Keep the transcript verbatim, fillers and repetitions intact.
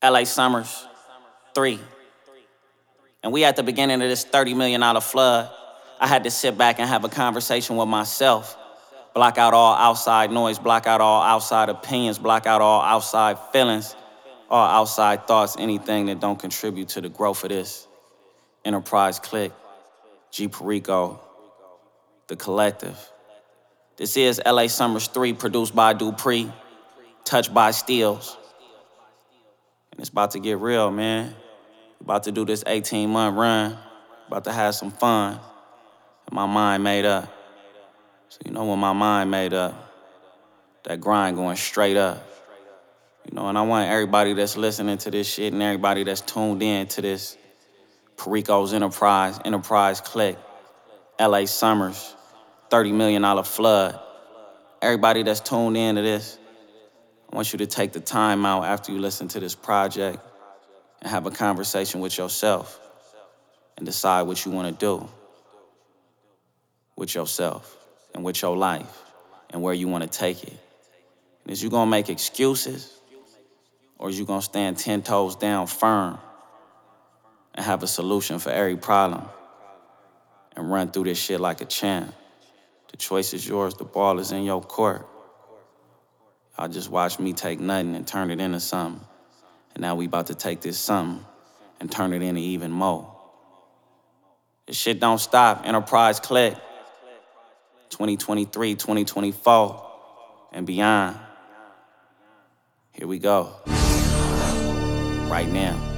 L A Summers, three. And we at the beginning of this thirty million dollars flood. I had to sit back and have a conversation with myself. Block out all outside noise, block out all outside opinions, block out all outside feelings, all outside thoughts, anything that don't contribute to the growth of this. Enterprise Click, G Perico, The Collective. This is L A Summers three, produced by Dupree, touched by Steels. And it's about to get real, man. About to do this eighteen-month run, about to have some fun. And my mind made up. So you know when my mind made up, that grind going straight up. You know, and I want everybody that's listening to this shit and everybody that's tuned in to this Perico's Enterprise, Enterprise Click, L A Summers, thirty million dollars flood. Everybody that's tuned in to this, I want you to take the time out after you listen to this project and have a conversation with yourself and decide what you want to do with yourself and with your life and where you want to take it. And is you gonna make excuses, or is you gonna stand ten toes down firm and have a solution for every problem and run through this shit like a champ? The choice is yours, the ball is in your court. Y'all just watch me take nothing and turn it into something. And now we about to take this something and turn it into even more. This shit don't stop. Enterprise Click, twenty twenty-three, twenty twenty-four, and beyond. Here we go. Right now.